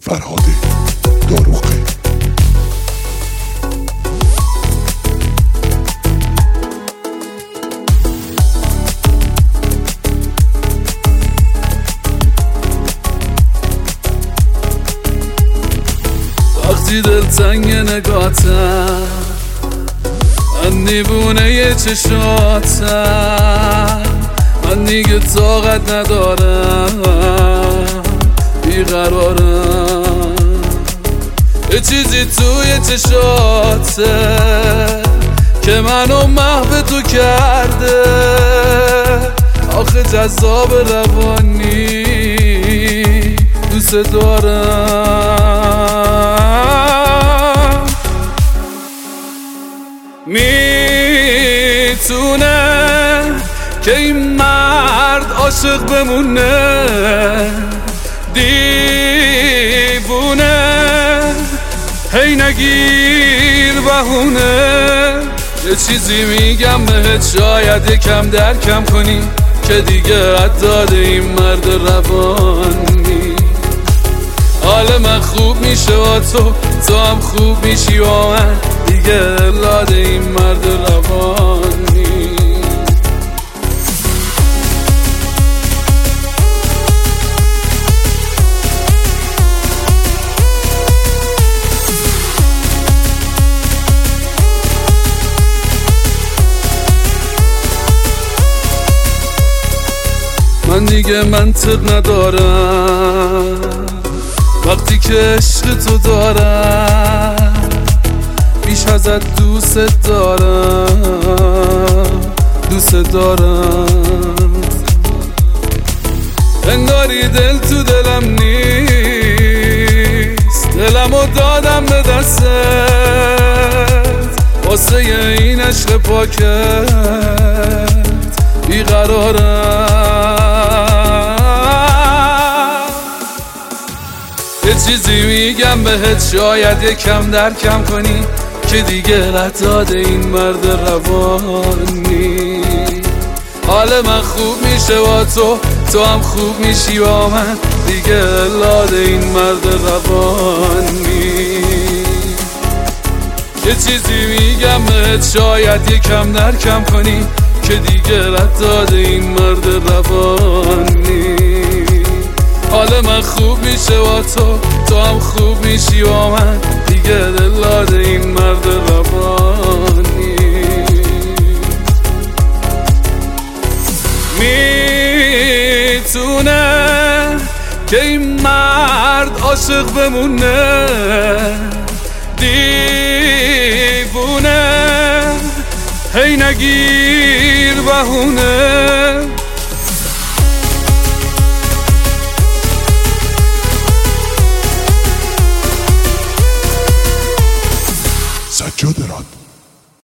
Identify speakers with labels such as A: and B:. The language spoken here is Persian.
A: فرهاد داروغه.
B: وقتی دلتنگ نگاتم، من دیوونه چشاتم، من دیگه طاقت ندارم، بیقرارم. یه چیزی توی چشاته که منو محو تو کرده، آخه جذاب روانی دوست دارم. میتونه که این مرد عاشق بمونه، دیوونه هی نگیر بهونه. یه چیزی میگم بهت شاید یکم درکم کنی که دیگه عداد این مرد روانی. حال من خوب میشه با تو هم خوب میشی با من، دیگه لاد این مرد روانی. من دیگه منطق ندارم وقتی که عشق تو دارم، بیش ازت دوست دارم. انگاری دل تو دلم نیست، دلمو دادم به دستت واسه این عشق پاکت بیقرارم. یه چیزی میگم بهت شاید یکم درکم کنی که دیگه رد این مرد روانی. حال من خوب میشه با تو هم خوب میشی با من، دیگه لاد این مرد روانی. یه چیزی میگم بهت شاید یکم درکم کنی که دیگه رد این مرد روانی. حال من خوب میشه با تو هم خوب میشی با من، دیگه دلاد این مرد روانی. میتونه که این مرد عاشق بمونه، دیوونه هی نگیر بهونه.